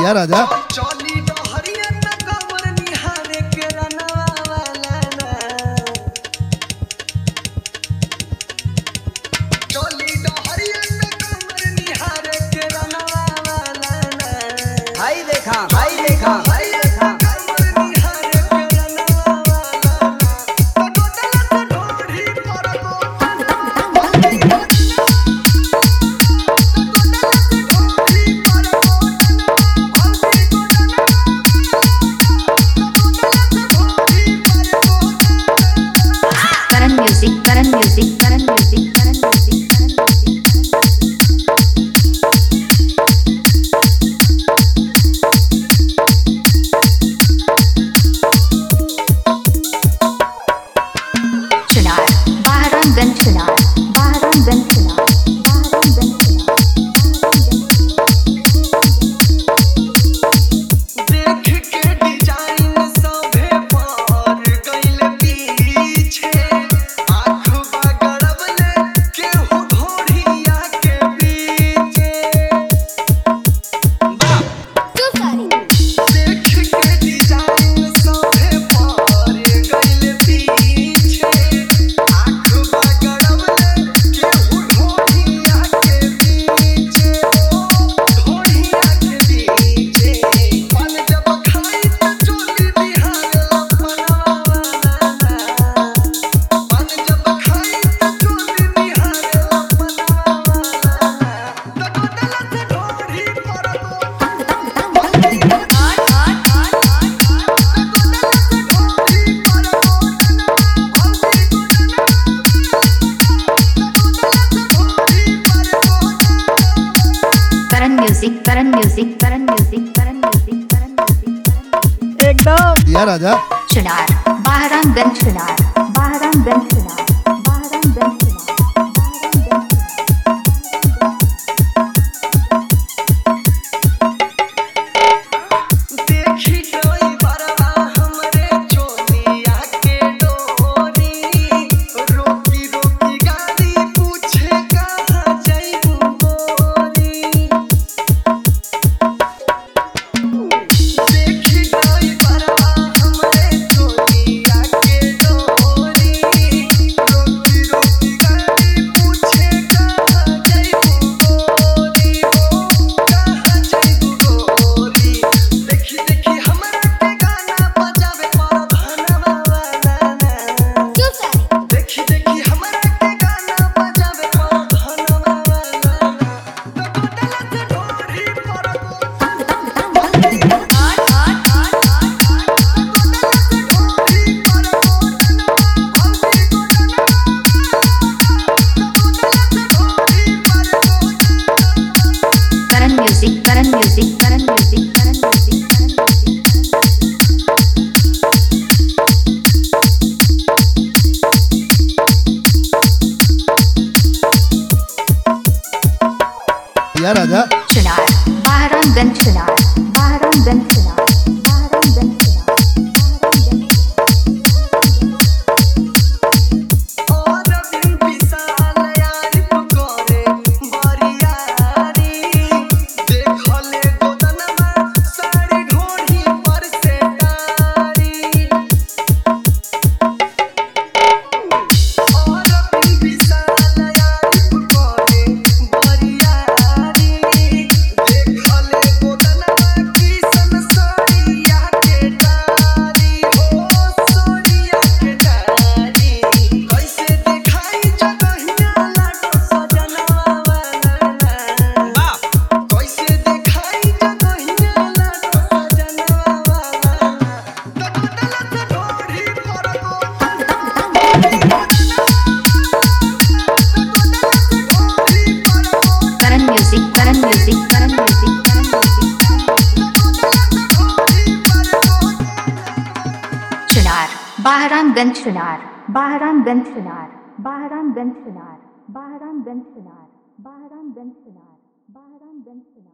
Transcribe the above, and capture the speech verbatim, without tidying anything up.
दिया राजा। चली डहरिया न कमर निहारे के रनवा वाला ना चली डहरिया न कमर निहारे के रनवा वाला ना भाई देखा भाई देखा भाई देखा कमर निहारे के रनवा वाला ना तो गोदला से ढोढ़ी पर को गोदला से ढोढ़ी पर को Karan music, Karan music, Karan music, Karan music, Karan music. Chunar, Baharanganj Chunar, Baharanganj Chunar, Baharanganj Chunar, देख के डिजाइन सभे पर गइल पीछे आँख बगड़वले केहू घोड़िया के पीछे देख के डिजाइन सभे पर गइल पीछे आँख बगड़वले केहू घोड़िया के पीछे घोड़िया के पीछे पल जब खाई त चोली बिहार अपना वाला पल जब खाई त चोली बिहार अपना वाला त गोदला से ढोढ़ी पर को गोदला से ढोढ़ी पर Karan music, Karan music, Karan music, Karan music, Karan music, Karan music. एकदम दिया राजा। Chunar, Baharanganj Chunar, Baharanganj Chunar, Baharanganj Chunar, Baharanganj Chunar. देखी कोई बरवा हमरे चोलिया के डोरी रोकी रोकी गाड़ी पूछे कहाँ जाइबू गोरी देखी कोई बरवा हमरे चोलिया के डोरी रोकी रोकी गाड़ी पूछे कहाँ जाइबू गोरी हो कहाँ जाइबू गोरी देखी देखी हमरा के गाना बजावे पर धनवा वाला ना देखी देखी हमरा के गाना बजावे पर धनवा वाला ना तो गोदला से ढोढ़ी पर को गोदला से ढोढ़ी पर को Karan music, Karan music, Karan music, Karan music, Karan music, Karan music. दिया राजा। Chunar, Baharanganj Chunar, Baharanganj Chunar, Baharanganj Chunar, Baharanganj Chunar. और बिन विशाल यारी पकोरे बरियारी देखले गोदनमा साड़ी ढोढ़ी पर से तारी और बिन विशाल यारी पकोरे बरियारी देखले गोदनमा किसन सोनिया के तारी हो सोनिया के तारी कैसे देखाई जगहिया लाडो सजनवा वाला ना कैसे देखाई जगहिया लाडो सजनवा वाला ना तो गोदला से ढोढ़ी पर को गोदला से ढोढ़ी पर को Karan music, Karan music, Karan music, Karan music, Karan music. Chunar, Baharanganj Chunar, Baharanganj Chunar, Baharanganj Chunar, Baharanganj Chunar, Baharanganj Chunar, Baharanganj Chunar.